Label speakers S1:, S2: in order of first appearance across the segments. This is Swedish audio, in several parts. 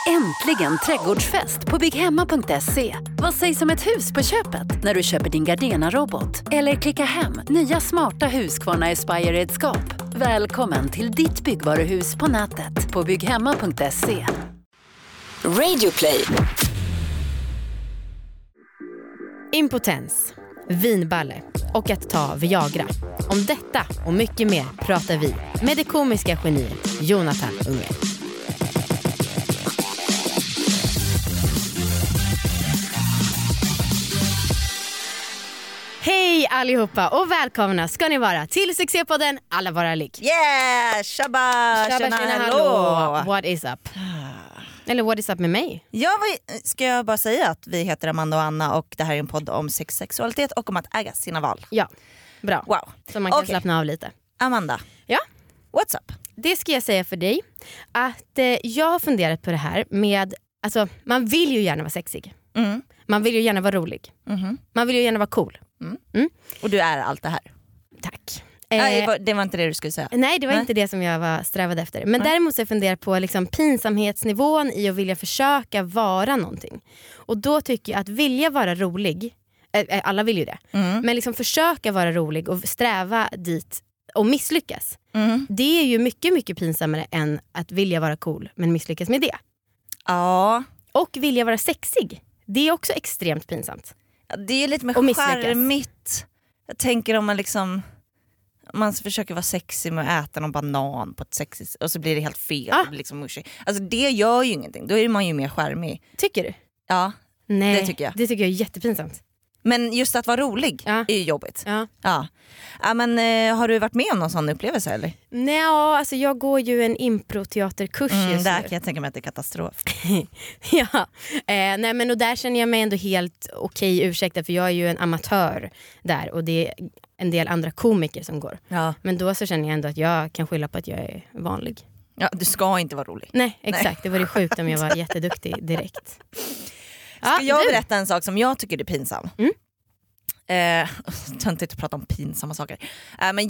S1: Äntligen trädgårdsfest på bygghemma.se. Vad sägs om ett hus på köpet när du köper din Gardena-robot? Eller klicka hem nya smarta Husqvarna Aspire-redskap. Välkommen till ditt byggvaruhus på nätet på bygghemma.se.
S2: Radio Play.
S3: Impotens, vinballe och att ta Viagra. Om detta och mycket mer pratar vi med det komiska geniet Jonathan Unge. Hej allihopa och välkomna ska ni vara till succépodden Alla vara lik.
S4: Yeah, shabba, tjena, hallå.
S3: What is up? Eller what is up med mig?
S4: Ska jag bara säga att vi heter Amanda och Anna och det här är en podd om sex, sexualitet och om att äga sina val.
S3: Ja, bra.
S4: Wow.
S3: Så man kan slappna av lite.
S4: Amanda,
S3: ja?
S4: What's up?
S3: Det ska jag säga för dig att jag har funderat på det här med, alltså man vill ju gärna vara sexig.
S4: Mm.
S3: Man vill ju gärna vara rolig.
S4: Mm.
S3: Man vill ju gärna vara cool.
S4: Mm. Och du är allt det här.
S3: Tack.
S4: Det var inte det du skulle säga.
S3: Nej, det var inte det som jag strävade efter. Men däremot så jag funderar på liksom pinsamhetsnivån i att vilja försöka vara någonting. Och då tycker jag att vilja vara rolig, alla vill ju det. Men liksom försöka vara rolig och sträva dit och misslyckas. Det är ju mycket, mycket pinsammare än att vilja vara cool men misslyckas med det.
S4: Ja.
S3: Och vilja vara sexig, det är också extremt pinsamt.
S4: Ja, det är lite mer charmigt. Jag tänker om man försöker vara sexig med att äta någon banan på ett sexigt och så blir det helt fel. Liksom mushy. Alltså det gör ju ingenting. Då är man ju mer charmig.
S3: Tycker du?
S4: Ja,
S3: nej,
S4: det tycker jag.
S3: Det tycker jag är jättepinsamt.
S4: Men just att vara rolig är ju jobbigt.
S3: Ja,
S4: men har du varit med om någon sån upplevelse eller?
S3: Nej, alltså jag går ju en improteaterkurs just
S4: där
S3: nu.
S4: kan jag tänka mig att det är katastrof.
S3: Ja, nej men och där känner jag mig ändå helt okej, ursäkta, för jag är ju en amatör där och det är en del andra komiker som går. Ja. Men då så känner jag ändå att jag kan skylla på att jag är vanlig.
S4: Ja, du ska inte vara rolig.
S3: Nej, exakt. Nej. Det var det sjukt om jag var jätteduktig direkt.
S4: Ska jag berätta en sak som jag tycker är pinsam? Jag inte prata om pinsamma saker. Men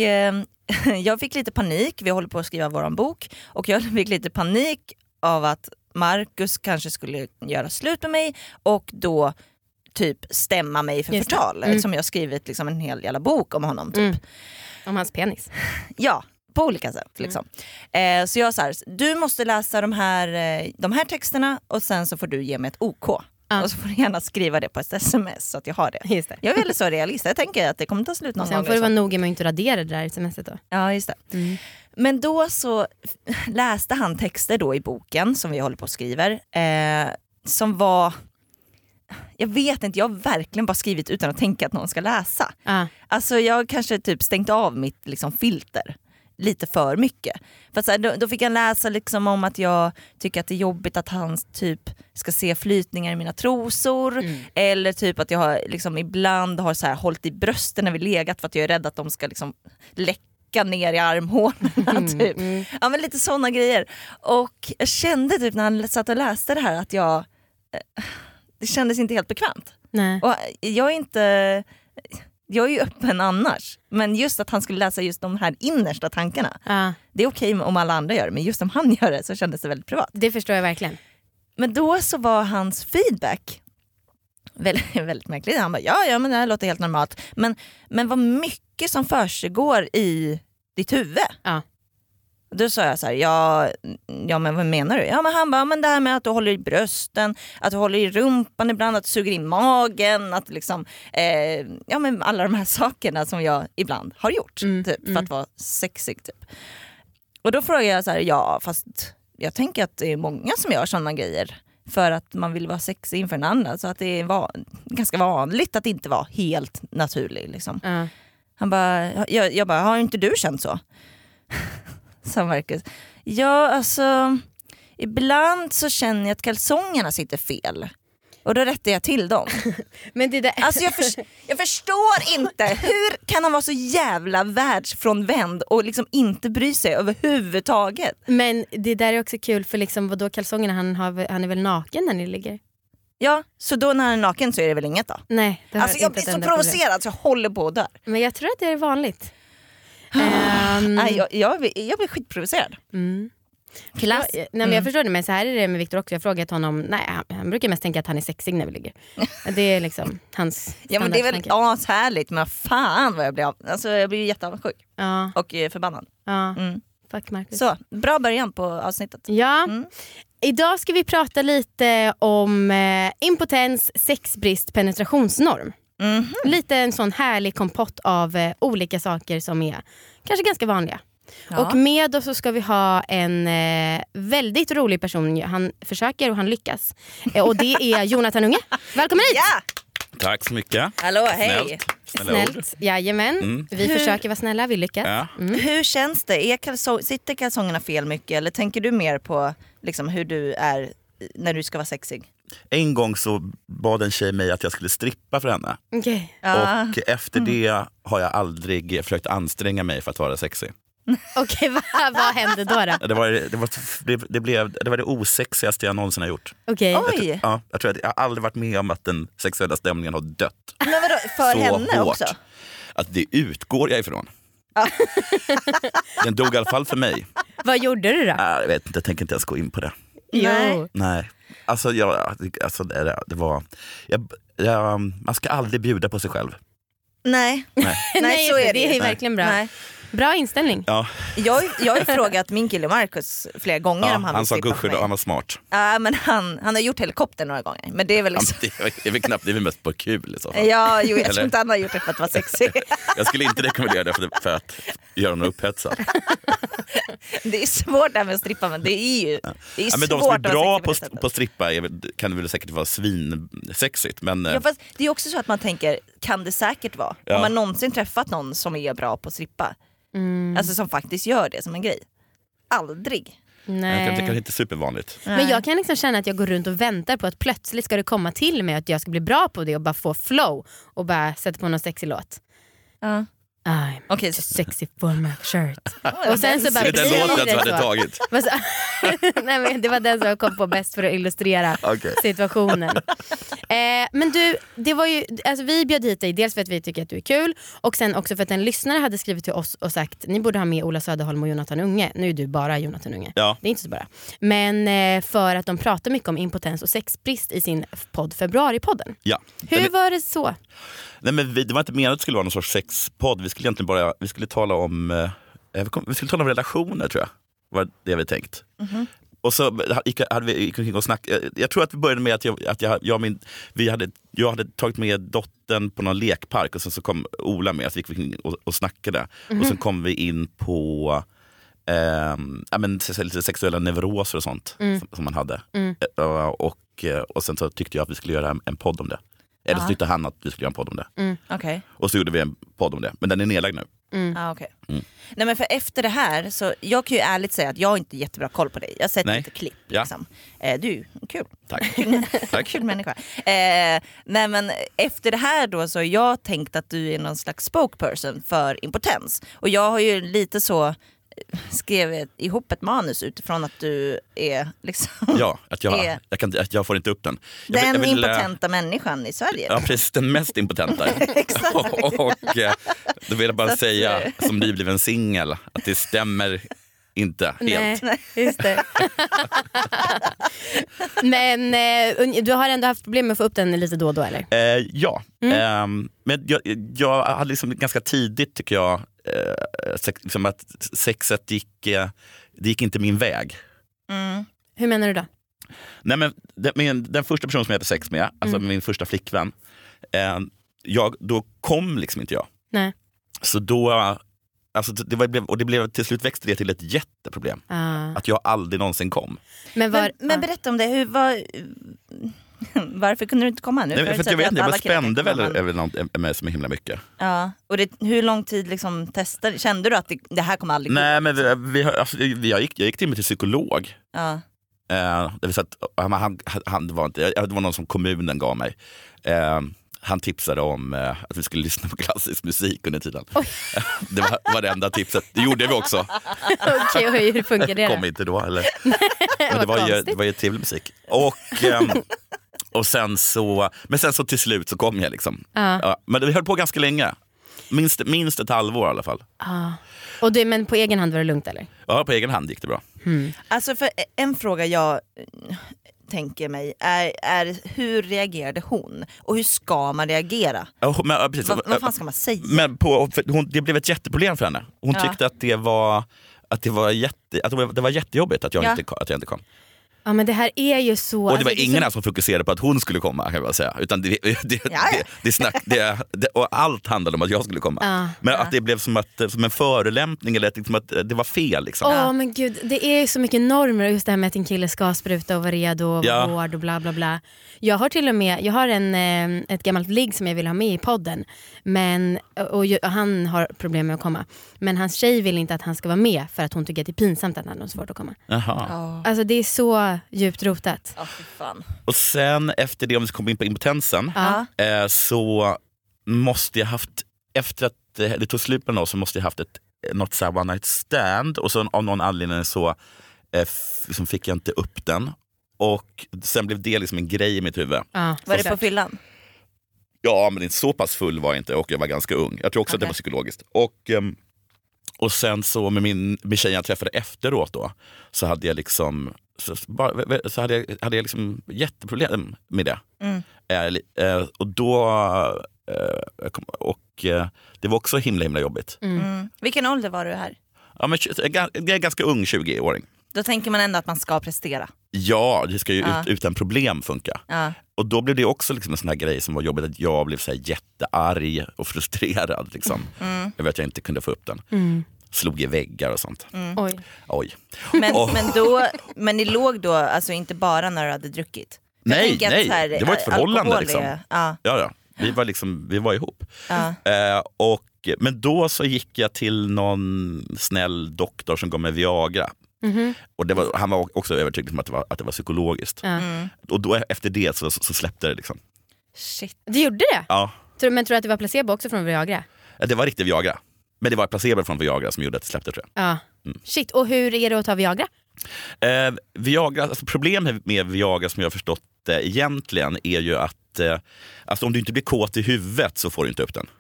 S4: jag fick lite panik. Vi håller på att skriva våran bok. Och jag fick lite panik av att Marcus kanske skulle göra slut med mig. Och då typ stämma mig för förtal. Som jag skrivit liksom en hel jävla bok om honom typ.
S3: Om hans penis.
S4: Ja, på olika sätt liksom. Så jag sa du måste läsa de här texterna och sen så får du ge mig ett OK. Och så får du gärna skriva det på ett sms så att jag har det.
S3: Just det.
S4: Jag är väldigt så realist. Jag tänker att det kommer ta slut någon gång.
S3: Sen får du vara noga med att inte radera det där smset då.
S4: Ja, just det. Men då så läste han texter då i boken som vi håller på och skriver. Som var... Jag vet inte, jag har verkligen bara skrivit utan att tänka att någon ska läsa. Alltså jag kanske typ stängt av mitt liksom filter lite för mycket. För att så här, då fick jag läsa liksom om att jag tycker att det är jobbigt att han typ ska se flytningar i mina trosor. Eller typ att jag har, liksom, ibland har så här, hållit i brösten när vi legat för att jag är rädd att de ska liksom läcka ner i armhålorna. Typ. Ja, men lite sådana grejer. Och jag kände typ när han satt och läste det här att jag... det kändes inte helt bekvämt.
S3: Nej.
S4: Och jag är ju öppen annars. Men just att han skulle läsa just de här innersta tankarna. Det är okej om alla andra gör det. Men just om han gör det så kändes det väldigt privat.
S3: Det förstår jag verkligen.
S4: Men då så var hans feedback väldigt, väldigt märkligt. Han bara, ja men det här låter helt normalt. Men vad mycket som försiggår i ditt huvud. Då sa jag så här, ja men vad menar du? Ja men han bara, men det här med att du håller i brösten, att du håller i rumpan ibland, att du suger i magen, att liksom, ja men alla de här sakerna som jag ibland har gjort typ, för att vara sexig typ. Och då frågade jag så här, ja fast jag tänker att det är många som gör sådana grejer för att man vill vara sexig inför en annan, så att det är ganska vanligt att inte vara helt naturlig liksom. Han bara, jag bara, har inte du känt så? Sa Marcus. Ja, alltså ibland så känner jag att kalsongerna sitter fel. Och då rättar jag till dem.
S3: Men det där...
S4: Alltså jag förstår inte. Hur kan han vara så jävla världsfrånvänd och liksom inte bry sig överhuvudtaget?
S3: Men det där är också kul för liksom, vadå kalsongerna, han är väl naken när ni ligger?
S4: Ja, så då när han är naken så är det väl inget då?
S3: Nej.
S4: Alltså jag blir så provocerad så jag håller på där.
S3: Men jag tror att det är vanligt.
S4: Nej, jag blir skitprovocerad. Klass.
S3: Nej, men jag förstår det, men så här är det med Victor också. Jag har frågat honom, nej, han brukar mest tänka att han är sexig när vi ligger. Det är liksom hans
S4: ja, men det är väl ashärligt, men fan vad jag blir av. Alltså jag blir jätteavundsjuk.
S3: Ja.
S4: Och förbannad.
S3: Ja. Fuck Marcus.
S4: Så, bra början på avsnittet.
S3: Ja. Idag ska vi prata lite om impotens, sexbrist, penetrationsnorm. Lite en sån härlig kompott av olika saker som är kanske ganska vanliga. Ja. Och med oss så ska vi ha en väldigt rolig person. Han försöker och han lyckas. Och det är Jonathan Unge. Välkommen hit!
S4: Ja!
S5: Tack så mycket.
S4: Hallå, hej.
S3: Snällt, jajamän. Vi försöker vara snälla, vi lyckas.
S5: Ja.
S4: Hur känns det? Sitter kalsongerna fel mycket? Eller tänker du mer på liksom, hur du är när du ska vara sexig?
S5: En gång så bad en tjej mig att jag skulle strippa för henne.
S3: Okay.
S5: Och efter det har jag aldrig försökt anstränga mig för att vara sexig.
S3: Okej, vad hände då?
S5: Det var det osexigaste jag någonsin har gjort.
S3: Okay.
S4: Oj!
S5: Jag tror att jag har aldrig varit med om att den sexuella stämningen har dött.
S4: Men vadå, för
S5: så
S4: henne
S5: hårt
S4: också?
S5: Att det utgår jag ifrån. Den dog i alla fall för mig.
S3: Vad gjorde du då?
S5: Jag vet inte, jag tänker inte ens gå in på det. Nej. Alltså, det var... man ska aldrig bjuda på sig själv.
S4: Nej,
S3: Nej,
S4: så är det.
S3: Det är verkligen bra. Nej. Bra inställning.
S5: Ja.
S4: Jag har frågat min kille Marcus flera gånger om han vill strippa för mig.
S5: Han var smart.
S4: Ja, men han har gjort helikopter några gånger. Men det är väl liksom...
S5: det är väl knappt, det är väl mest på kul i så fall.
S4: Ja, jag tror inte han har gjort det för att vara sexig.
S5: Jag skulle inte rekommendera det för att göra honom upphetsad.
S4: Det är svårt det här med att strippa, men det är ju det är svårt.
S5: Men de som är bra på strippa kan det väl säkert vara svinsexigt. Men...
S4: Ja, fast det är också så att man tänker, kan det säkert vara? Om man någonsin träffat någon som är bra på strippa. Alltså som faktiskt gör det som en grej. Aldrig.
S3: Nej.
S5: Det kanske inte är supervanligt.
S3: Men jag kan liksom känna att jag går runt och väntar på att plötsligt ska det komma till mig att jag ska bli bra på det och bara få flow och bara sätta på någon sexig låt. I'm sexy for my shirt. Och sen så bara
S5: det är den låten du hade tagit.
S3: Nej, men det var den som jag kom på bäst för att illustrera situationen. Men du, det var ju, alltså vi bjöd hit dig dels för att vi tycker att du är kul och sen också för att en lyssnare hade skrivit till oss och sagt ni borde ha med Ola Söderholm och Jonathan Unge. Nu är du bara Jonathan Unge. Ja. Det är inte så bara. Men för att de pratar mycket om impotens och sexbrist i sin podd Februaripodden. Ja. Hur var det så?
S5: Nej, men det var inte menat att det skulle vara någon sorts sexpodd. Vi skulle egentligen vi skulle tala om relationer, tror jag. Var det vi tänkt. Och så hade vi och snackade. Jag tror att vi började med att jag hade tagit med dottern på någon lekpark och sen så kom Ola med, så gick vi och snackade. Och sen kom vi in på lite sexuella neuroser och sånt som man hade. Och sen så tyckte jag att vi skulle göra en podd om det. Eller så tyckte han att vi skulle göra en podd om det.
S4: Okay.
S5: Och så gjorde vi en podd om det. Men den är nedlagd nu.
S4: Nej, men för efter det här så jag kan ju ärligt säga att jag har inte jättebra koll på dig. Jag har sett lite klipp liksom. Du, kul.
S5: Tack.
S4: Tack. Kul människa. Nej, men efter det här då så har jag tänkt att du är någon slags spokesperson för impotens. Och jag har ju lite så skrev ihop ett manus utifrån att du är liksom... Ja,
S5: att jag får inte upp den.
S4: Den impotenta människan i Sverige.
S5: Ja, precis, den mest impotenta. och då vill jag bara säga som nybliven singel att det stämmer inte helt.
S3: Nej, just det. Men du har ändå haft problem med att få upp den lite då och då, eller?
S5: Ja, men jag hade liksom ganska tidigt, tycker jag, liksom att sexet gick inte min väg.
S3: Hur menar du då?
S5: Nej, men den första personen som jag hade sex med, alltså min första flickvän, då kom liksom inte jag. Nej. Så då, alltså det blev till slut växte det till ett jätteproblem. Att jag aldrig någonsin kom.
S4: Men berätta om det, varför kunde du inte komma nu?
S5: Nej, för att jag vet inte, jag spände väl över något med så himla mycket.
S4: Ja, och hur lång tid liksom testade? Kände du att det här kommer aldrig gå?
S5: Nej, men jag gick till mig till psykolog. Ja. Det vill säga att det var någon som kommunen gav mig. Han tipsade om att vi skulle lyssna på klassisk musik under tiden. Det var det enda tipset. Det gjorde vi också.
S3: Okej, hur funkar det?
S5: Kom inte då, eller? Men det var ju trevlig musik. Och sen så till slut så kom jag liksom. Ja, men vi höll på ganska länge. Minst ett halvår i alla fall.
S3: Men på egen hand var det lugnt, eller?
S5: Ja, på egen hand gick det bra.
S4: Alltså för en fråga jag tänker mig är hur reagerade hon? Och hur ska man reagera?
S5: Men, precis,
S4: vad fan ska man säga?
S5: Men det blev ett jätteproblem för henne. Hon tyckte att det var jättejobbigt att jag inte kom.
S3: Ja, men det här är ju så...
S5: Och det var ingen som fokuserade på att hon skulle komma, kan jag säga. Utan och allt handlade om att jag skulle komma. Men att det blev som en förolämpning eller liksom att det var fel. Liksom.
S3: Men gud, det är så mycket normer. Just det här med att en kille ska spruta och vara redo och vara hård och bla bla bla. Jag har till och med ett gammalt ligg som jag vill ha med i podden. Och han har problem med att komma. Men hans tjej vill inte att han ska vara med för att hon tycker att det är pinsamt att han har svårt att komma. Alltså det är så djupt rotat.
S4: Fan.
S5: Och sen efter det, om vi ska komma in på impotensen, så måste jag haft, efter att det tog slut med något, så måste jag haft något så här one night stand, och så av någon anledning så liksom fick jag inte upp den, och sen blev det liksom en grej i mitt huvud.
S4: Var det på fyllan?
S5: Ja, men inte så pass full var jag inte, och jag var ganska ung. Jag tror också att det var psykologiskt. Och sen så med min tjej jag träffade efteråt då, så hade jag liksom hade jag liksom jätteproblem med det. Och då det var också himla jobbigt.
S4: Vilken ålder var du här?
S5: Ja, men jag är ganska ung, 20-åring.
S4: Då tänker man ändå att man ska prestera.
S5: Ja, det ska ju utan problem funka. Och då blev det också liksom en sån här grej som var jobbigt, att jag blev så här jättearg och frustrerad liksom. Jag vet att jag inte kunde få upp den. Slog i väggar och sånt. Oj. Men
S4: ni låg då alltså inte bara när du hade druckit?
S5: Nej, det var ett förhållande liksom. Ja. Vi var ihop. Men då så gick jag till någon snäll doktor som gav mig Viagra. Och han var också övertygad om att det var psykologiskt. Och då efter det så släppte det liksom.
S3: Shit. Du gjorde det?
S5: Ja.
S3: Men tror du att det var placebo också från Viagra?
S5: Det var riktigt Viagra. Men det var placebo från Viagra som gjorde att det släppte, tror jag.
S3: Shit, och hur är det att ta Viagra?
S5: Viagra, alltså problemet med Viagra som jag har förstått egentligen är ju att alltså om du inte blir kåt i huvudet så får du inte upp den.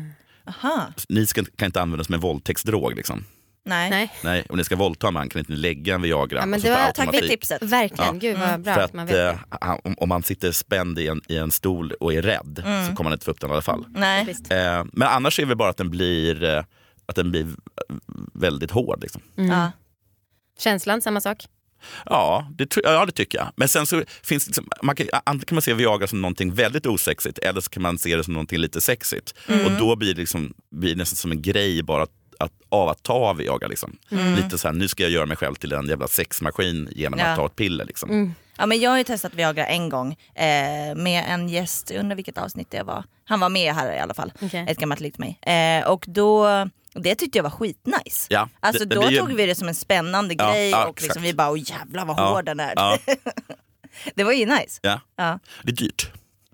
S5: Ni kan inte använda som en våldtäktsdrog liksom.
S4: Nej,
S5: om ni ska våldta man kan inte lägga en Viagra.
S3: Ja, men tack för tipset. Verkligen, gud vad bra att man vet.
S5: Om man sitter spänd i en stol och är rädd så kommer man inte få upp den i alla fall.
S4: Nej.
S5: Men annars är det bara att den blir väldigt hård liksom.
S3: Känslan, samma sak?
S5: Ja, det tycker jag. Men sen så finns det antingen kan man se Viagra som någonting väldigt osexigt, eller så kan man se det som någonting lite sexigt. Och då blir det nästan som en grej bara att ta Viagra liksom. Lite så här, nu ska jag göra mig själv till en jävla sexmaskin genom att ta ett piller liksom.
S4: Ja, men jag har ju testat Viagra en gång med en gäst, under vilket avsnitt det var. Han var med här i alla fall, ett gammalt likt mig. Och då, det tyckte jag var skitnice. Ja, alltså då tog vi det som en spännande grej och liksom vi bara, jävlar vad hård den är. Ja. Det var ju nice.
S5: Ja. Det är dyrt.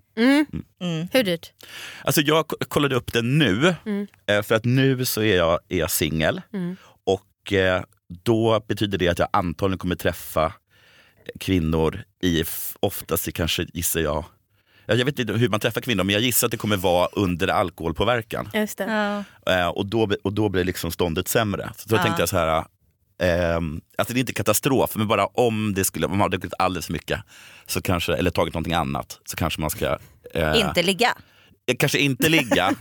S3: Hur dyrt?
S5: Alltså jag kollade upp det nu, för att nu så är jag singel. Och då betyder det att jag antagligen kommer träffa kvinnor oftast kanske gissar jag vet inte hur man träffar kvinnor, men jag gissar att det kommer vara under alkoholpåverkan.
S3: Just det.
S5: Och då blir liksom ståndet sämre. Så då tänkte jag så här, alltså det är inte katastrof, men bara om man har druckit alldeles för mycket så kanske, eller tagit någonting annat, så kanske man ska
S4: inte ligga.
S5: Kanske inte ligga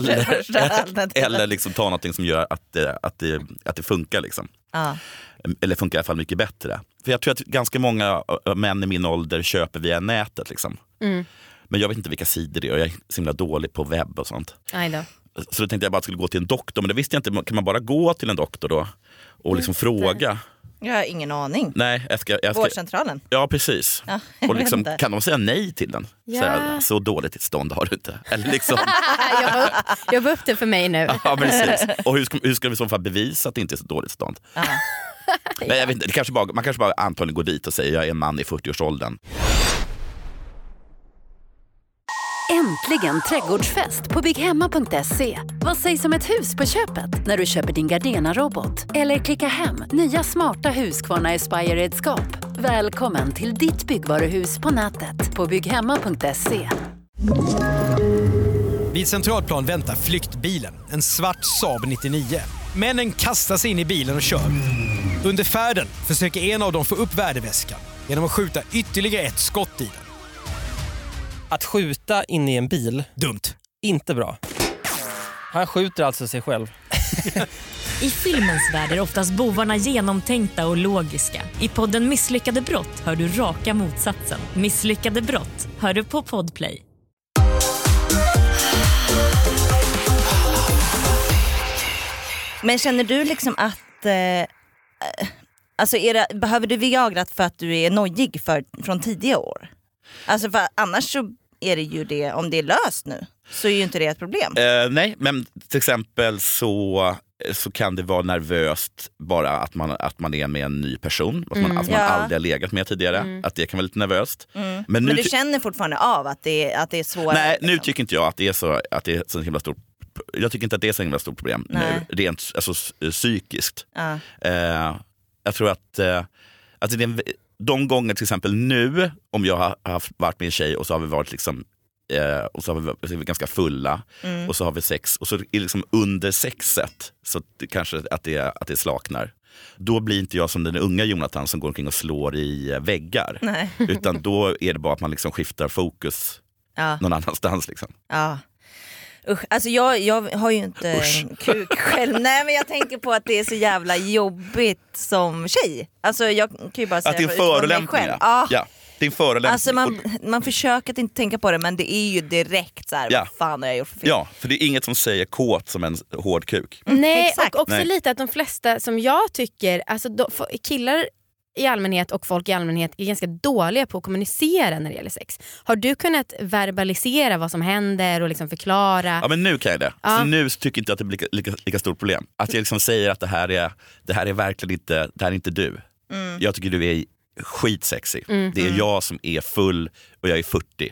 S5: eller liksom ta någonting som gör att det funkar liksom. Eller funkar i alla fall mycket bättre. För jag tror att ganska många män i min ålder köper via nätet liksom. Men jag vet inte vilka sidor det är, och jag är så himla dålig på webb och sånt. Så då tänkte jag bara att jag skulle gå till en doktor, men det visste jag inte. Kan man bara gå till en doktor då och liksom fråga?
S4: Jag har ingen aning.
S5: Nej, jag ska
S4: Vårdcentralen?
S5: Ja, precis. Och liksom, kan de säga nej till den? Så dåligt tillstånd har du inte. Eller liksom...
S3: jag var upp det för mig nu.
S5: Ja, precis. Och hur ska vi i så fall bevisa att det inte är så dåligt stånd? Nej, jag vet inte, man kanske bara antagligen går dit och säger jag är en man i 40-årsåldern.
S1: Äntligen trädgårdsfest på bygghemma.se. Vad sägs om ett hus på köpet när du köper din Gardena-robot? Eller klicka hem nya smarta Husqvarna Aspire-redskap. Välkommen till ditt byggvaruhus på nätet på bygghemma.se.
S6: Vid Centralplan väntar flyktbilen, en svart Saab 99. Männen kastar sig in i bilen och kör. Under färden försöker en av dem få upp värdeväskan genom att skjuta ytterligare ett skott i den.
S7: Att skjuta in i en bil,
S6: Dumt.
S7: inte bra. Han skjuter alltså sig själv.
S8: I filmens värld är oftast bovarna genomtänkta och logiska. I podden Misslyckade brott hör du raka motsatsen. Misslyckade brott hör du på Podplay.
S4: Men känner du liksom att alltså behöver du Viagra för att du är nojig från tidiga år? Alltså för annars så är det ju det, om det är löst nu så är ju inte det ett problem.
S5: Nej, men till exempel så kan det vara nervöst bara att man är med en ny person, att man aldrig har legat med tidigare, att det kan vara lite nervöst.
S4: Men du känner fortfarande av att det är svårare?
S5: Nej,
S4: liksom.
S5: nu tycker inte jag att det är så himla stort. Jag tycker inte att det är så himla stort problem nu, rent psykiskt. Jag tror att de gånger till exempel nu, om jag har varit med en tjej och så har vi varit liksom och så har vi ganska fulla och så har vi sex och så är det liksom under sexet så kanske att det slaknar. Då blir inte jag som den unga Jonathan som går omkring och slår i väggar. Nej. Utan då är det bara att man liksom skiftar fokus någon annanstans liksom.
S4: Ja. Usch, alltså jag har ju inte en kuk själv. Nej, men jag tänker på att det är så jävla jobbigt som tjej. Alltså jag kan ju bara säga
S5: att det är en förolämpning. Ja, det är en förolämpning.
S4: Alltså man försöker att inte tänka på det, men det är ju direkt så här, vad fan har jag gjort för fel?
S5: Ja, för det är inget som säger kåt som en hård kuk.
S3: Nej, och också lite att de flesta som jag tycker, alltså killar i allmänhet och folk i allmänhet är ganska dåliga på att kommunicera när det gäller sex. Har du kunnat verbalisera vad som händer och liksom förklara?
S5: Ja, men nu kan jag det. Så nu tycker jag inte att det blir lika stort problem. Att jag liksom säger att det här är verkligen inte, det här är inte du. Jag tycker du är skitsexy. Det är jag som är full och jag är 40.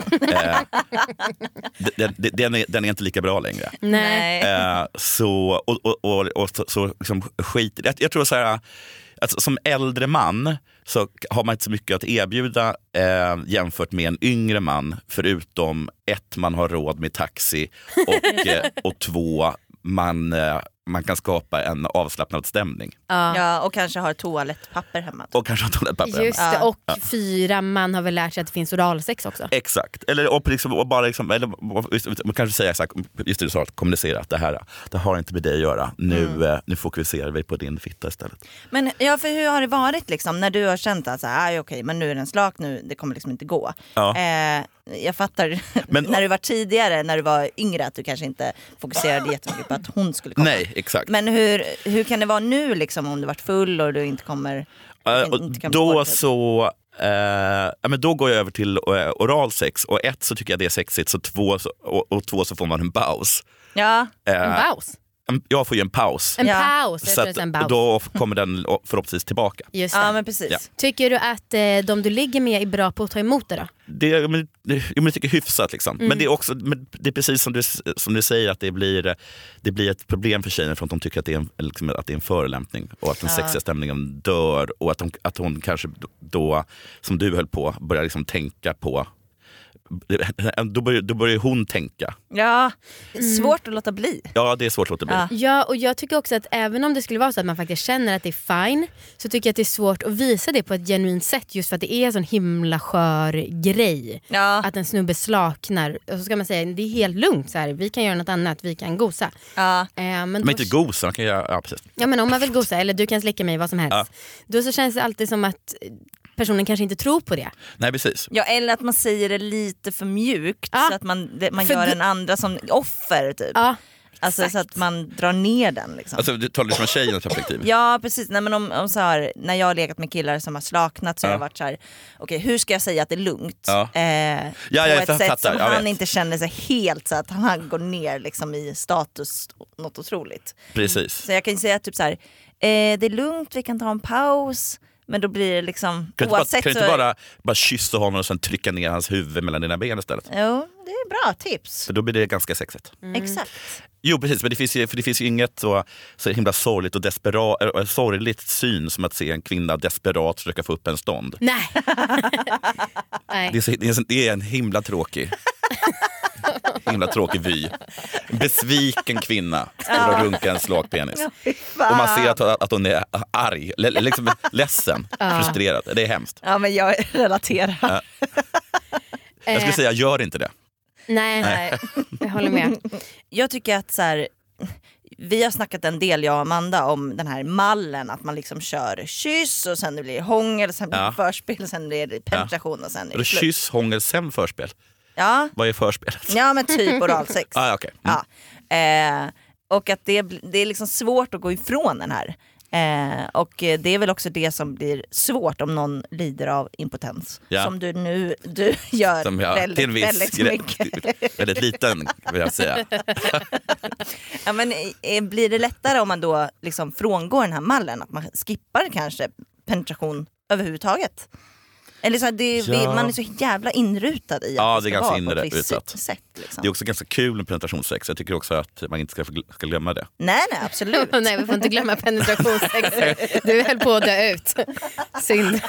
S5: Den är inte lika bra längre.
S3: Nej.
S5: Så liksom skit. Jag tror så här. Alltså, som äldre man så har man inte så mycket att erbjuda jämfört med en yngre man, förutom 1, man har råd med taxi och 2, man kan skapa en avslappnad stämning.
S4: Ja, och kanske har toalettpapper hemma.
S3: Just det, och 4, man har väl lärt sig att det finns oralsex också.
S5: Exakt, eller man kanske säger så här, just det du sa, att kommunicera att det har inte med dig att göra. Nu fokuserar vi på din fitta istället. Men
S4: för hur har det varit liksom, när du har känt att okej, men nu är den slak, nu det kommer liksom inte gå. Jag fattar när du var tidigare, när du var yngre, att du kanske inte fokuserade jättemycket på att hon skulle komma.
S5: Nej, exakt.
S4: Men hur kan det vara nu liksom, om du varit full och du inte kommer
S5: då går jag över till oralsex, och 1 så tycker jag det är sexigt, så 2 så får man en paus.
S3: En paus?
S5: Jag får ju en paus.
S3: En paus,
S5: så att då kommer den förhoppningsvis tillbaka.
S3: Just det.
S4: Ja, men precis. Ja.
S3: Tycker du att de du ligger med är bra på att ta emot det då?
S5: Jag tycker hyfsat liksom. Men det är också, det är precis som du säger, att det blir ett problem för tjejerna, för att de tycker att det är en förolämpning och att den sexiga stämningen dör, och att hon kanske då, som du höll på, börjar liksom tänka på. Då börjar hon tänka.
S4: Ja, svårt att låta bli.
S5: Ja, det är svårt att låta bli.
S3: Ja, och jag tycker också att även om det skulle vara så att man faktiskt känner att det är fine, så tycker jag att det är svårt att visa det på ett genuint sätt, just för att det är en sån himla skör grej. Att en snubbe slaknar. Och så ska man säga, det är helt lugnt så här, vi kan göra något annat, vi kan gosa.
S5: Men inte gosa, man kan göra, precis.
S3: Ja, men om man vill gosa, eller du kan slicka mig, vad som helst. Då så känns det alltid som att personen kanske inte tror på det.
S5: Nej, precis.
S4: Ja, eller att man säger det lite för mjukt, så att man gör en andra som offer typ. Alltså så att man drar ner den liksom.
S5: Alltså du talar som en tjejens perspektiv.
S4: Ja, precis. Nej, men om så här, när jag har legat med killar som har slaknat, så har det varit så här: okej, hur ska jag säga att det är lugnt? På ett sätt som han inte känner sig helt, så att han går ner liksom i status något otroligt.
S5: Precis.
S4: Så jag kan ju säga typ så här: det är lugnt, vi kan ta en paus. Men då blir det liksom,
S5: kan du inte bara kyssa honom och sen trycka ner hans huvud mellan dina ben istället?
S4: Jo, det är bra tips.
S5: För då blir det ganska sexigt.
S4: Exakt.
S5: Jo, precis, men det finns ju inget så himla sorgligt och sorgligt syn som att se en kvinna desperat försöka få upp en stånd.
S3: Nej.
S5: Det är en himla tråkig. himla tråkig vy. En besviken kvinna som runkar en slak penis. Och man ser att hon är arg, liksom ledsen, frustrerad. Det är hemskt.
S4: Ja, men jag relaterar.
S5: Jag skulle säga, gör inte det.
S3: Nej, jag håller med.
S4: Jag tycker att så här, vi har snackat en del, jag och Amanda, om den här mallen. Att man liksom kör kyss och sen det blir hångel, sen blir det förspel och sen blir det penetration och sen är det slut.
S5: Kyss, hångel, sen förspel.
S4: Ja.
S5: Vad är förspelet?
S4: Ja, men typ oralsex.
S5: Okay.
S4: Och att det är liksom svårt att gå ifrån den här. Och det är väl också det som blir svårt om någon lider av impotens. Som du gör som väldigt mycket.
S5: Väldigt liten, vill jag säga.
S4: Ja, men blir det lättare om man då liksom frångår den här mallen? Att man skippar kanske penetration överhuvudtaget? Eller så här, man är så jävla inrutad i att det ska vara på ett visst sätt. Liksom.
S5: Det är också ganska kul med penetrationssex. Jag tycker också att man inte ska glömma det.
S4: Nej, absolut.
S3: Nej, vi får inte glömma penetrationssex. Du höll på att dö ut. Synd.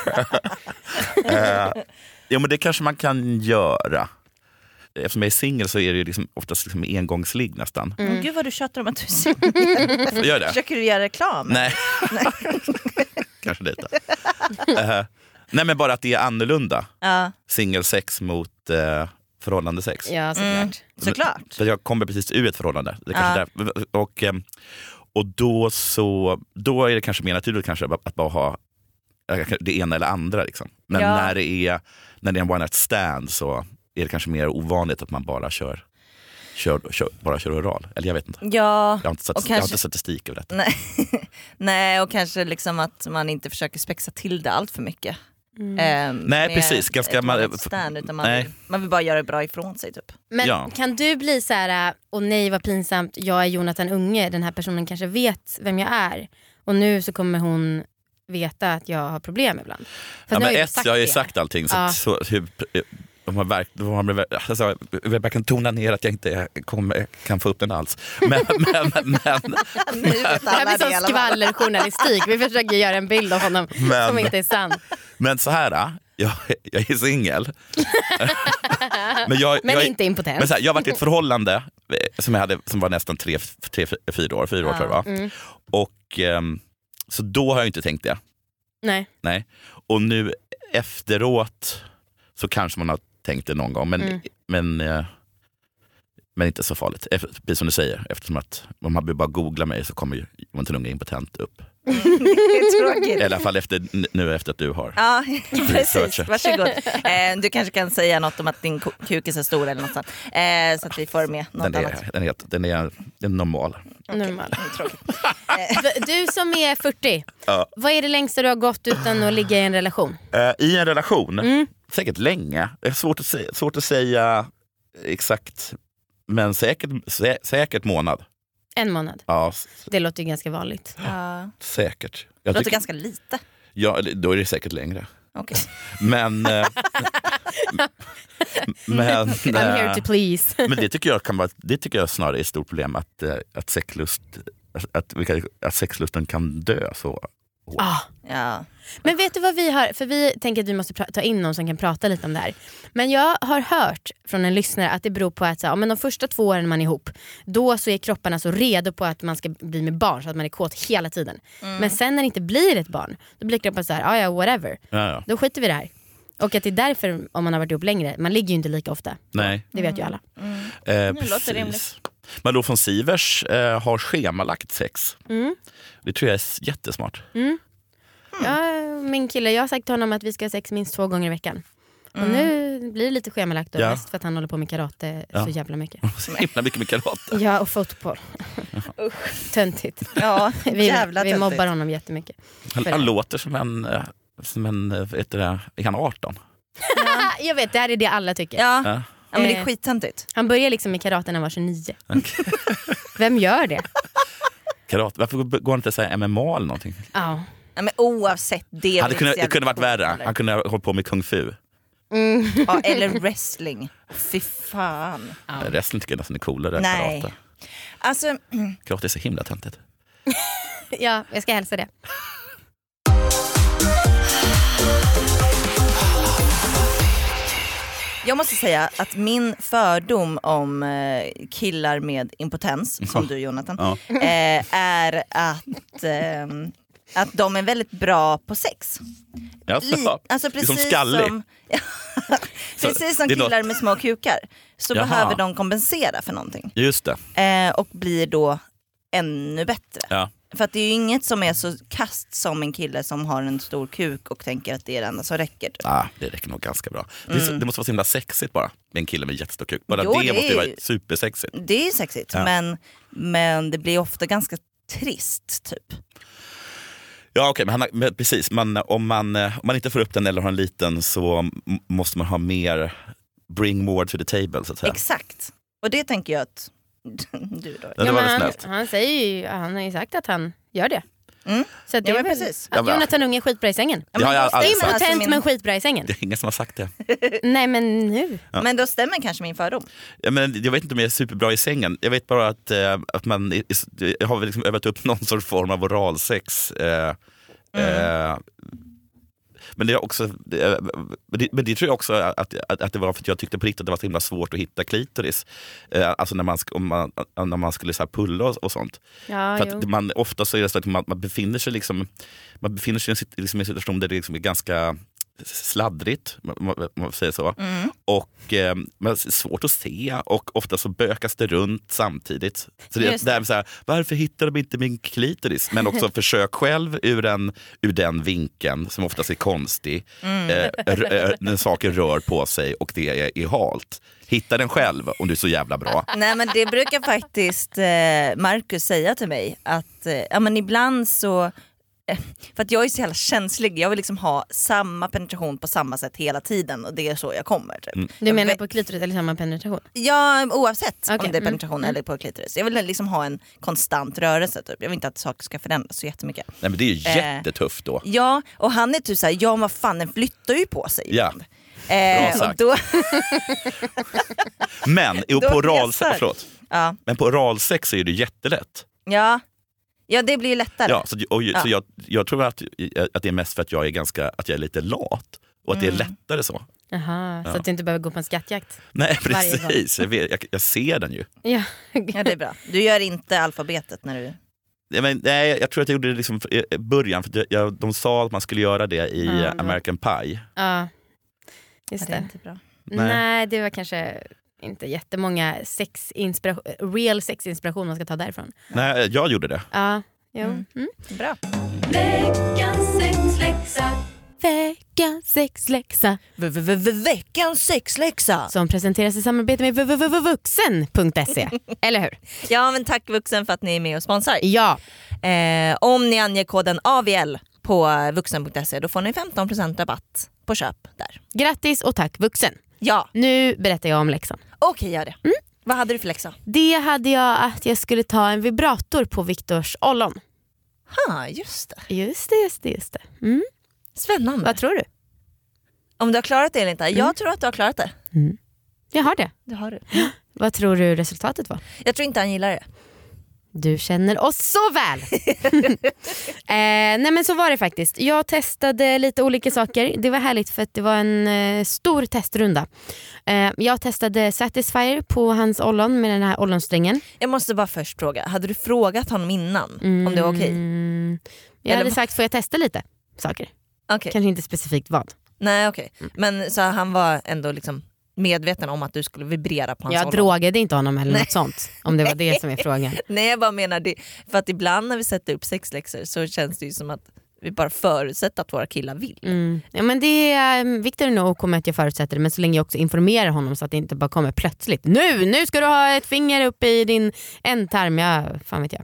S5: Ja, men det kanske man kan göra. Eftersom jag är singel så är det ju liksom oftast liksom engångsligg nästan.
S4: Gud vad du tjatar om att du är singel.
S5: Gör det?
S4: Försöker du göra reklam?
S5: Nej. Kanske lite. Nej, men bara att det är annorlunda. Singelsex mot förhållandesex.
S3: Ja, såklart.
S4: Såklart.
S5: För jag kommer precis ur ett förhållande. Det kanske där. Och då är det kanske mer naturligt kanske att bara ha det ena eller andra. Liksom. Men när det är en one night stand så är det kanske mer ovanligt att man bara kör oral. Eller jag vet inte.
S4: Ja,
S5: jag har inte statistik över detta.
S4: Nej, och kanske liksom att man inte försöker spexa till det allt för mycket.
S5: Nej, precis. Ganska
S4: man vill bara göra det bra ifrån sig typ.
S3: Men kan du bli så här: och nej vad pinsamt, jag är Jonathan Unge, den här personen kanske vet vem jag är och nu så kommer hon veta att jag har problem ibland. För
S5: men jag har ju sagt allting så de har verkligen tona ner att jag inte kan få upp den alls. Men
S3: det här blir som skvallerjournalistik. Vi försöker göra en bild av honom som inte är sann.
S5: Men så här, jag är singel.
S3: men inte impotent.
S5: Men så här, jag har varit i ett förhållande som var nästan 4 år tror jag var. Och så då har jag inte tänkt det. Nej. Och nu efteråt så kanske man har tänkt det någon gång, men inte så farligt. Precis som du säger, eftersom att om man bara googla mig så kommer ju Jonathan Unge impotent upp.
S4: Det är tråkigt.
S5: I alla fall efter att du har.
S4: Ja, precis. Varsågod. Du kanske kan säga något om att din kuk är så stor eller något sånt. Så att vi får med något annat.
S5: Den är normal.
S3: Normal. Du som är 40, vad är det längsta du har gått utan att ligga i en relation?
S5: I en relation? Säkert länge. Det är svårt att säga exakt, men säkert månad.
S3: En månad?
S5: Ja.
S3: Det låter ju ganska vanligt.
S5: Säkert.
S4: Det låter ganska lite.
S5: Ja, då är det säkert längre.
S4: Okay.
S5: Men
S3: I'm here to please.
S5: Men det tycker jag snarare är ett stort problem att sexlusten kan dö så.
S4: Ja.
S3: Men vet du vad vi har? För vi tänker att vi måste ta in någon som kan prata lite om det här. Men jag har hört från en lyssnare att det beror på att men de första 2 åren man är ihop, då så är kropparna så redo på att man ska bli med barn så att man är kåt hela tiden. Men sen när det inte blir ett barn, då blir kroppen så här, whatever.
S5: Ja.
S3: Då skiter vi det här. Och att det är därför, om man har varit ihop längre, man ligger ju inte lika ofta.
S5: Nej.
S3: Det vet ju alla.
S4: Det låter rimligt.
S5: Men då från Sivers har schemalagt sex. Det tror jag är jättesmart.
S3: Ja, min kille, jag har sagt till honom att vi ska ha sex minst 2 gånger i veckan. Och nu blir det lite schemalagt och mest för att han håller på med karate så jävla mycket.
S5: Så himla mycket med karate.
S3: Ja, och fotboll. Töntigt.
S4: Ja,
S3: vi mobbar honom jättemycket.
S5: Han låter som en är han 18?
S3: Jag vet, det här är det alla tycker.
S4: Ja, men det är skittöntigt.
S3: Han började liksom med karate när han var 29. Okay. Vem gör det?
S5: Karate, varför går han inte att säga MMA eller någonting?
S3: Ja.
S4: Men oavsett det.
S5: Det kunde varit värre. Han kunde ha hållit på med kung fu.
S4: Ja, eller wrestling. Fy fan.
S5: Wrestling tycker jag nästan är coolare.
S4: Nej.
S5: Karate.
S4: Alltså,
S5: karate är så himla töntigt.
S3: Ja, jag ska hälsa det.
S4: Jag måste säga att min fördom om killar med impotens, som du Jonathan, är att de är väldigt bra på sex. Alltså precis som precis som killar med små kukar så behöver de kompensera för någonting.
S5: Just det.
S4: Och blir då ännu bättre.
S5: Ja.
S4: För att det är ju inget som är så kast som en kille som har en stor kuk och tänker att det är det enda som räcker.
S5: Det räcker nog ganska bra. Det måste vara så himla sexigt bara med en kille med jättestor kuk. Bara
S4: Jo,
S5: det måste ju vara supersexigt.
S4: Det är sexigt, men det blir ofta ganska trist typ.
S5: Ja okej, men precis. Om man inte får upp den eller har en liten så måste man ha mer, bring more to the table så att säga.
S4: Exakt. Och det tänker jag att du då.
S5: Ja, det var snällt.
S3: Han har ju sagt att han gör det. Så det är väl
S4: precis.
S3: att Jonathan Unge är skitbra i sängen.
S5: Det har jag aldrig sagt.
S3: Impotent men skitbra i sängen.
S5: Det är ingen som har sagt det.
S3: Nej men nu.
S4: Ja. Men då stämmer kanske min fördom.
S5: Ja, men jag vet inte om jag är superbra i sängen. Jag vet bara att man jag har liksom övat upp någon sorts form av oralsex. Men det är också men det tror jag också att det var för att jag tyckte på riktigt att det var så himla svårt att hitta klitoris. Alltså när man skulle så här pulla och sånt. Ja, för att man ofta så är det så att man befinner sig i en situation där det liksom är ganska sladdrigt, man säger så. Och men det är svårt att se och ofta så bökas det runt samtidigt. Så det är så här, varför hittar de inte min klitoris? Men också försök själv ur den vinkeln som oftast är konstig. När saker rör på sig och det är halt. Hitta den själv om du är så jävla bra.
S4: Nej men det brukar faktiskt Marcus säga till mig att men ibland så, för att jag är så jävla känslig. Jag vill liksom ha samma penetration på samma sätt hela tiden. Och det är så jag kommer typ.
S3: Du menar på klitoris eller samma penetration?
S4: Ja, oavsett om det är penetration eller på klitoris. Jag vill liksom ha en konstant rörelse typ. Jag vill inte att saker ska förändras så jättemycket.
S5: Nej men det är ju jättetufft då.
S4: Ja, och han är typ såhär, ja vad fan, den flyttar ju på sig ibland.
S5: Bra sagt.
S4: Då
S5: men på oralsex, men på oralsex är det jättelätt.
S4: Ja, det blir lättare.
S5: Ja, så jag tror att det är mest för att jag är lite lat och att det är lättare så.
S3: Jaha, så att du inte behöver gå på en skattjakt.
S5: Nej, precis. Jag ser den ju.
S4: Ja, det är bra. Du gör inte alfabetet när du...
S5: Nej, jag tror att jag gjorde det liksom i början för de sa att man skulle göra det i American Pie.
S3: Ja, just det.
S4: Inte bra.
S3: Nej, det var kanske inte jättemånga real sexinspiration man ska ta därifrån.
S5: Nej, jag gjorde det.
S3: Ja, jo.
S4: Bra.
S2: Veckans sexläxa.
S3: Veckans sexläxa.
S4: Veckans sexläxa.
S3: Som presenteras i samarbete med vuxen.se. Eller hur?
S4: Ja, men tack Vuxen för att ni är med och sponsrar.
S3: Ja.
S4: Om ni anger koden AVL på vuxen.se då får ni 15% rabatt på köp där.
S3: Grattis och tack Vuxen.
S4: Ja.
S3: Nu berättar jag om läxan.
S4: Okej, gör det. Vad hade du för läxa?
S3: Det hade jag att jag skulle ta en vibrator på Viktors ollon.
S4: Just det.
S3: Just det.
S4: Spännande.
S3: Vad tror du?
S4: Om du har klarat det eller inte? Jag tror att du har klarat det.
S3: Jag har det.
S4: Det har du.
S3: Vad tror du resultatet var?
S4: Jag tror inte han gillar det.
S3: Du känner oss så väl. Nej men så var det faktiskt. Jag testade lite olika saker. Det var härligt för att det var en stor testrunda. Jag testade Satisfyer på hans ollon med den här ollonsträngen.
S4: Jag måste bara först fråga. Hade du frågat honom innan om det var okej?
S3: Jag hade sagt, får jag testa lite saker?
S4: Okay.
S3: Kanske inte specifikt vad.
S4: Nej okej. Men så han var ändå liksom medveten om att du skulle vibrera på hans ollon?
S3: Jag drogade inte honom eller något sånt. Om det var det som är frågan.
S4: Nej, jag bara menar det. För att ibland när vi sätter upp sexläxor så känns det ju som att vi bara förutsätter att våra killar vill.
S3: Ja, men det är Victor nog OK med att jag förutsätter det. Men så länge jag också informerar honom så att det inte bara kommer plötsligt. Nu ska du ha ett finger upp i din ändtarm. Ja, fan vet jag.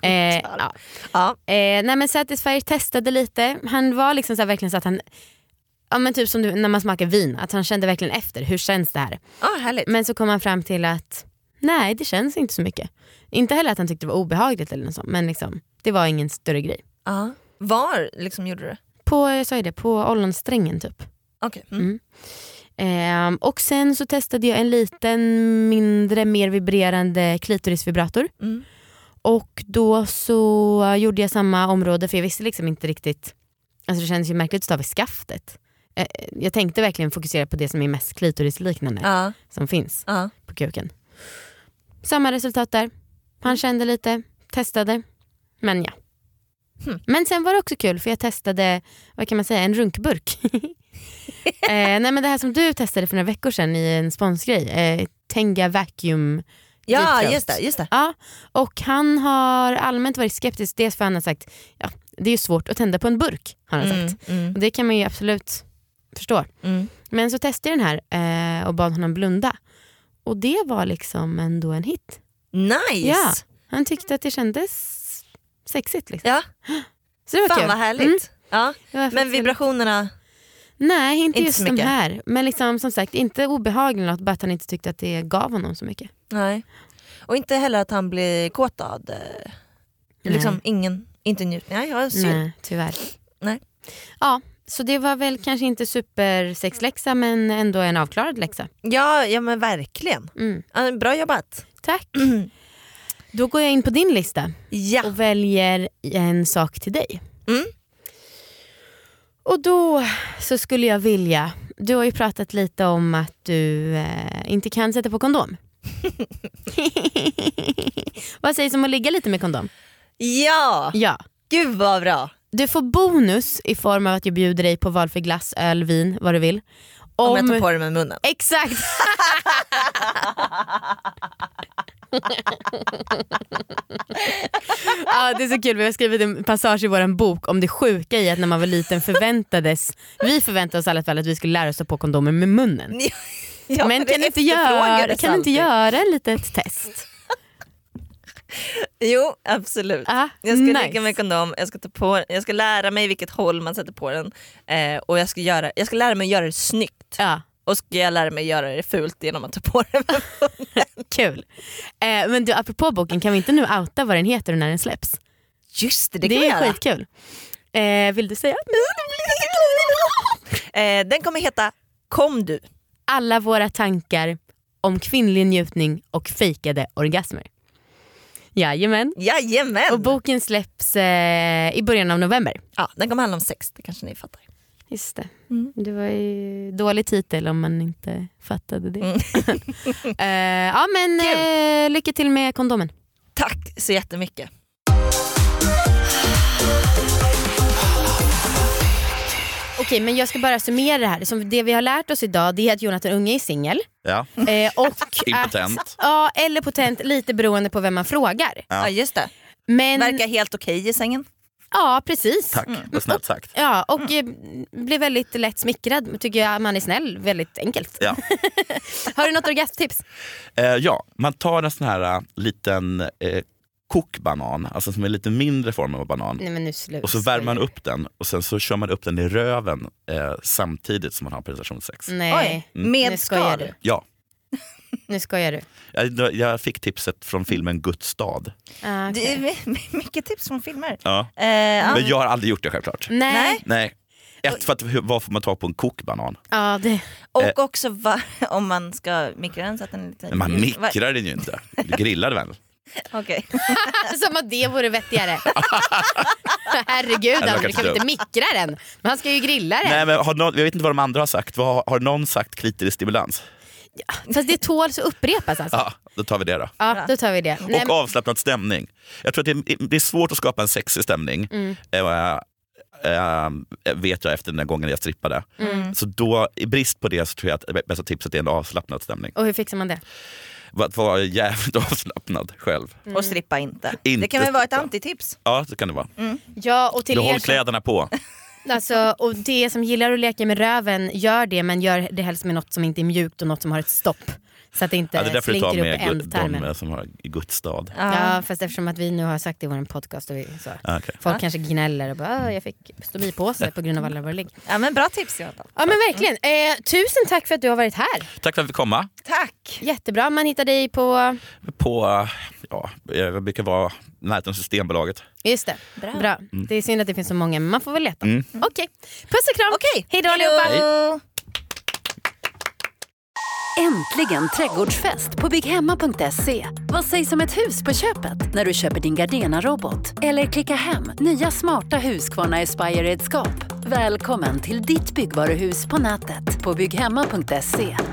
S3: Nej men Satisfyer testade lite. Han var liksom så här, verkligen så att han... Ja men typ som när man smakar vin. Att han kände verkligen efter. Hur känns det här?
S4: Härligt.
S3: Men så kom han fram till att nej, det känns inte så mycket. Inte heller att han tyckte det var obehagligt eller något sånt. Men liksom, det var ingen större grej.
S4: Var liksom gjorde du det?
S3: Jag sa ju det, på ollonsträngen typ.
S4: Okej.
S3: Och sen så testade jag en liten mindre, mer vibrerande klitorisvibrator. Och då så gjorde jag samma område. För jag visste liksom inte riktigt. Alltså det kändes ju märkligt att stava i skaftet. Jag tänkte verkligen fokusera på det som är mest klitorisliknande som finns på kuken. Samma resultat där. Han kände lite, testade, men ja. Men sen var det också kul för jag testade, vad kan man säga, en runkburk. Nej men det här som du testade för några veckor sedan i en sponsgrej, Tenga Vacuum.
S4: Ja, just det.
S3: Ja, och han har allmänt varit skeptisk, dels för han har sagt, ja, det är ju svårt att tända på en burk, har han sagt. Och det kan man ju absolut förstå. Men så testade jag den här och bad honom blunda. Och det var liksom ändå en hit.
S4: Nice!
S3: Ja, han tyckte att det kändes sexigt liksom.
S4: Ja.
S3: Så det var
S4: fan
S3: kul.
S4: vad härligt. Ja. Men vibrationerna?
S3: Nej, inte just
S4: så
S3: de
S4: mycket.
S3: här. Men liksom, som sagt, inte obehagligt något, bara att han inte tyckte att det gav honom så mycket.
S4: Nej. Och inte heller att han blir kåtad. Liksom inte njutning.
S3: Nej, tyvärr.
S4: Nej.
S3: Ja, så det var väl kanske inte supersexläxa, men ändå en avklarad läxa.
S4: Ja men verkligen. Bra jobbat.
S3: Tack. Då går jag in på din lista och väljer en sak till dig. Och då så skulle jag vilja, du har ju pratat lite om att du inte kan sätta på kondom. Vad sägs om att ligga lite med kondom?
S4: Ja. Gud vad bra.
S3: Du får bonus i form av att jag bjuder dig på valfri glass, öl, vin, vad du vill.
S4: Om jag tar på det med munnen.
S3: Exakt. Ja, det är så kul, vi har skrivit en passage i vår bok om det sjuka i att när man var liten vi förväntade oss i alla fall att vi skulle lära oss att på kondomer med munnen.
S4: Ja,
S3: men kan du inte göra en litet test?
S4: Jo, absolut. Jag ska ligga med kondom, jag ska lära mig vilket håll man sätter på den, och jag ska lära mig att göra det snyggt. Och ska jag lära mig att göra det fult genom att ta på det med munnen.
S3: Kul. Men du, apropå boken, kan vi inte nu outa vad den heter och när den släpps?
S4: Just det kan
S3: det
S4: vi
S3: är
S4: göra.
S3: skitkul. Vill du säga?
S4: Den kommer heta Kom du.
S3: Alla våra tankar om kvinnlig njutning och fejkade orgasmer. Jajamän. Och boken släpps i början av november.
S4: Ja, den kommer handla om sex, det kanske ni fattar.
S3: Just det. Det var ju dålig titel om man inte fattade det. Ja, men lycka till med kondomen.
S4: Tack så jättemycket.
S3: Okej, men jag ska bara summera det här. Som det vi har lärt oss idag, det är att Jonathan Unge är singel.
S5: Ja.
S3: Och
S5: impotent.
S3: Eller potent, lite beroende på vem man frågar.
S4: Ja, just det.
S3: Men
S4: verkar helt okej i sängen.
S3: Ja, precis.
S5: Tack, vad snällt sagt.
S3: Ja, och blir väldigt lätt smickrad. Tycker jag, man är snäll, väldigt enkelt.
S5: Ja.
S3: Har du något orgasmtips?
S5: Ja, man tar en sån här liten kokbanan, alltså som är lite mindre form av banan.
S3: Nej, men nu
S5: och så värmer man upp den och sen så kör man upp den i röven samtidigt som man har penetrationssex.
S3: Nej,
S4: med skal.
S5: Ja.
S3: Nu skojar du.
S5: Jag fick tipset från filmen Guds stad.
S3: Okay.
S4: Det är mycket tips från filmer.
S5: Ja. Men jag har aldrig gjort det självklart.
S3: Nej.
S5: För att vad får man ta på en kokbanan?
S3: Ja, det.
S4: Och också om man ska mikra den så att den är lite...
S5: Man mikrar den ju inte. Du grillar väl?
S4: Okej.
S3: Som att det vore vettigare. Herregud, du kan inte mikra den. Man ska ju grilla den.
S5: Nej, men jag vet inte vad de andra har sagt. Har någon sagt klitorisstimulans?
S3: Ja, fast det tåls att upprepas alltså.
S5: Ja, då tar vi det då.
S3: Ja, då tar vi det.
S5: Och avslappnad stämning. Jag tror att det är svårt att skapa en sexig stämning. Vet jag efter den här gången jag strippade. Så då, i brist på det, så tror jag att det bästa tipset är en avslappnad stämning.
S3: Och hur fixar man det?
S5: Att vara jävligt avslappnad själv.
S4: Och strippa inte. Det kan väl vara ett antitips?
S5: Ja, det kan det vara.
S3: Ja, och till
S5: du håller kläderna på.
S3: Alltså, och det som gillar att leka med röven, gör det, men gör det helst med något som inte är mjukt och något som har ett stopp. Så att det inte slinker upp ändtarmen.
S5: De som har i Guds stad.
S3: Ja, fast eftersom att vi nu har sagt det i vår podcast och folk kanske gnäller och bara, jag fick stomipåse på grund av alla våra ligg.
S4: Ja, men bra tips. Ja,
S3: men verkligen. Tusen tack för att du har varit här.
S5: Tack för att vi fick komma.
S4: Tack.
S3: Jättebra, man hittar dig på
S5: jag brukar vara närheten Systembolaget.
S3: Just det, bra. Det är synd att det finns så många, men man får väl leta. Okej, puss och kram. Hej då allihopa.
S1: Äntligen trädgårdsfest på bighemma.se. Vad sägs om ett hus på köpet när du köper din Gardena-robot? Eller klicka hem nya smarta Husqvarna Aspire-redskap? Välkommen till ditt byggvaruhus på nätet på bygghemma.se.